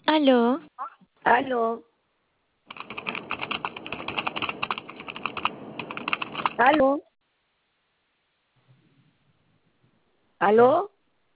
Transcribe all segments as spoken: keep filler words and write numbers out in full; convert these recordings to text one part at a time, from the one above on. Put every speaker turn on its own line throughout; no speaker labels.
Aló,
Aló, aló, aló,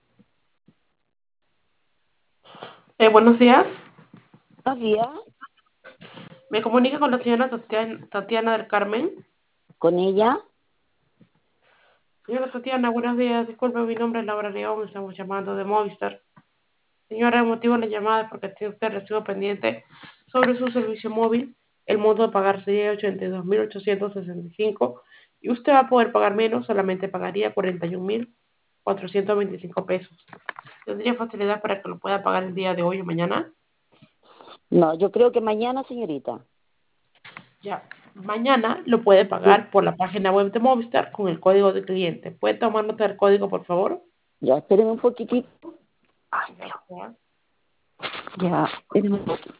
Eh, buenos días.
buenos días,
Me comunica con la señora Tatiana, Tatiana del Carmen.
con ella,
Señora Tatiana, buenos días. Disculpe, mi nombre es Laura León. Estamos llamando de Movistar. Señora, el motivo de la llamada es porque tiene usted recibo pendiente sobre su servicio móvil. El monto de pagar sería ochenta y dos mil ochocientos sesenta y cinco y usted va a poder pagar menos, solamente pagaría cuarenta y un mil cuatrocientos veinticinco pesos. ¿Tendría facilidad para que lo pueda pagar el día de hoy o mañana?
no, yo creo que mañana, señorita.
Ya, mañana lo puede
Sí.
pagar por la página web de Movistar con el código de cliente. ¿Puede tomar nota del código, por favor?
Ya, espérenme un poquitito. Ay,
Ya, ya.
ya, espérenme un poquito.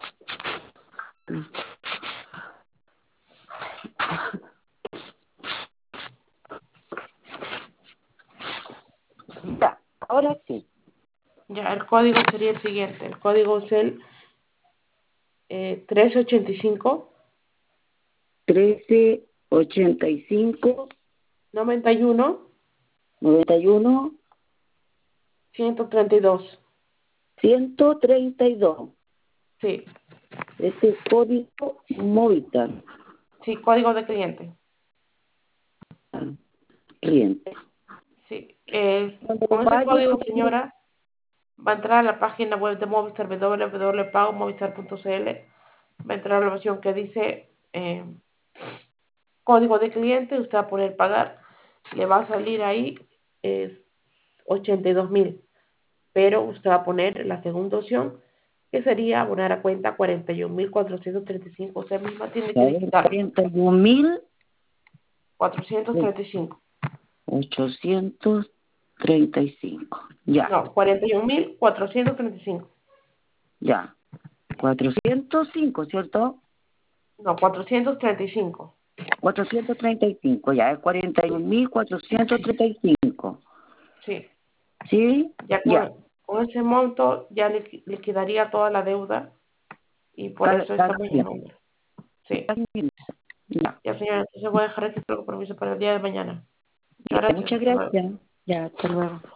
Ya, ahora sí.
Ya, el código sería el siguiente. El código es el eh, trece ochenta y cinco,
Trece ochenta y cinco
noventa y uno,
noventa y uno
ciento treinta y dos.
ciento treinta y dos.
Sí,
Este código Movistar.
sí, código de cliente.
Ah, cliente.
Sí, eh,
Cuando lo
con ese
pague,
código,
¿cómo?
señora, va a entrar a la página web de Movistar, w w w punto pago movistar punto c l. Va a entrar a la opción que dice eh, código de cliente. Usted va a poner pagar. Le va a salir ahí eh, ochenta y dos mil, pero usted va a poner la segunda opción, que sería abonar a cuenta cuarenta y un mil cuatrocientos treinta y cinco. Usted misma tiene
A
que
ver,
digitar
cuarenta y un mil
cuatrocientos treinta y cinco.
ochocientos treinta y cinco. Ya,
No, cuarenta y un mil cuatrocientos treinta y cinco.
ya. Cuatrocientos cinco, ¿cierto?
No, cuatrocientos treinta y cinco.
Cuatrocientos treinta y cinco, ya, es cuarenta y un mil cuatrocientos treinta y cinco.
Sí,
¿Sí?
ya
Ya.
con, con ese monto ya le liquidaría toda la deuda y por
Cada,
eso
cada
estamos
día.
llamando. Sí,
Ya.
ya señora, entonces voy a dejar este compromiso para el día de mañana. Muchas
Ya,
gracias.
muchas
Hasta luego.
gracias. Ya, hasta luego.